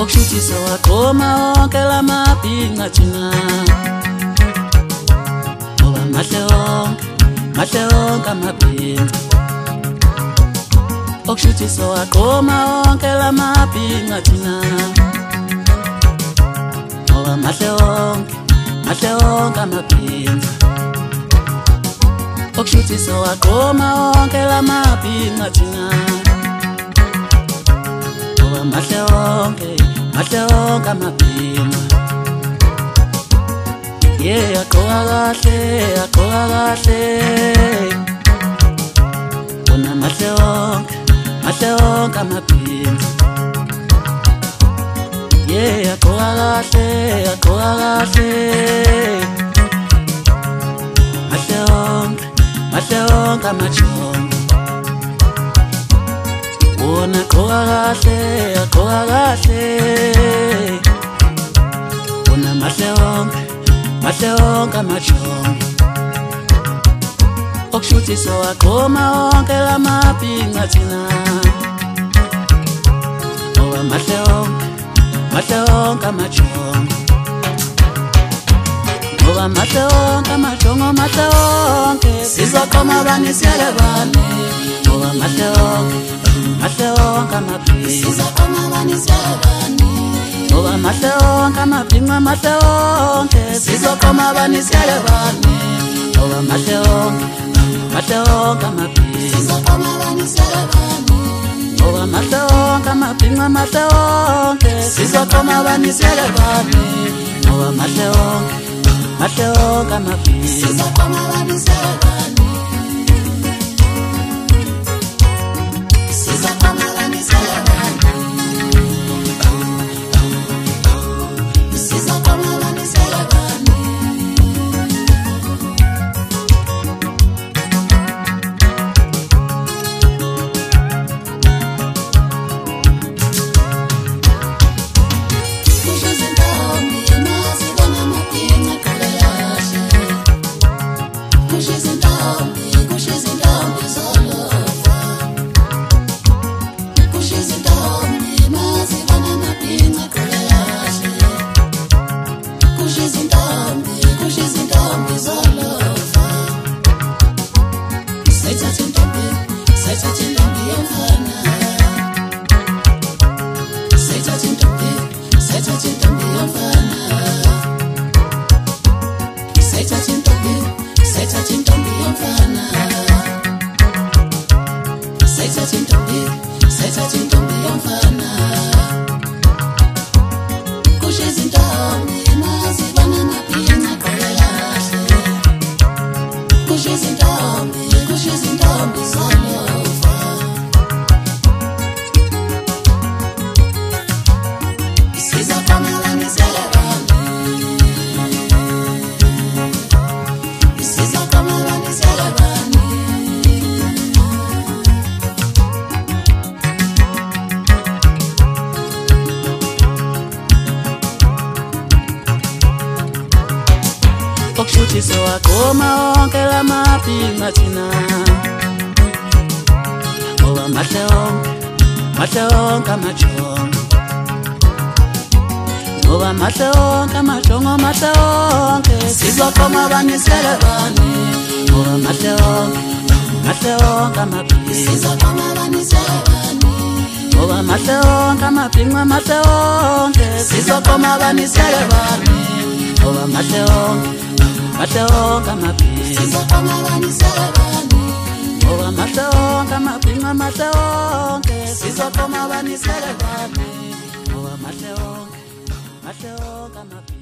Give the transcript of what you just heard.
okushuthi sewaqoma wonke lamabhinqa thina ngoba mahle wonke amabhinqa okushuthi sewaqoma wonke lamabhinqa thina ngoba mahle wonke amabhinqa okushuthi sewaqoma wonke lamabhinqa thina ngoba mahle wonke amabhinqa aqoka kahle bona mahle wonke amabhinqa aqoka kahle mahle wonke amajombo bona aqoka kahle bona mahle wonke amajombo okushuthi sewaqoma wonke lamabhinqa thina ngoba mahle wonke amajombo ngoba mahle wonke amajombo mahle wonke sizoqoma bani siyele bani ngoba mahle wonke amabhinqa Sizoqoma bani siyele bani ngoba mahle wonke amabhinqa mahle wonke sizoqoma bani siyele bani ngoba mahle wonke amabhinqa Sizoqoma bani siyele bani ngoba mahle wonke amabhinqa mahle wonke sizoqoma bani siyele bani ngoba mahle wonke amabhinqa Sizoqoma bani siyele bani Sizoqoma bani siyele bani Sizoqoma bani siyele bani okushuthi sewaqoma wonke lamabhinqa thina ngoba mahle wonke amajombo ngoba mahle wonke amajombo mahle wonke sizoqoma bani siyele bani ngoba mahle wonke amabhinqa Sizoqoma bani siyele bani ngoba mahle wonke amabhinqa mahle wonke sizoqoma bani siyele bani ngoba mahle wonke amabhinqa Sizoqoma bani siyele bani ngoba mahle wonke amabhinqa mahle wonke sizoqoma bani siyele bani ngoba mahle wonke amabhinqa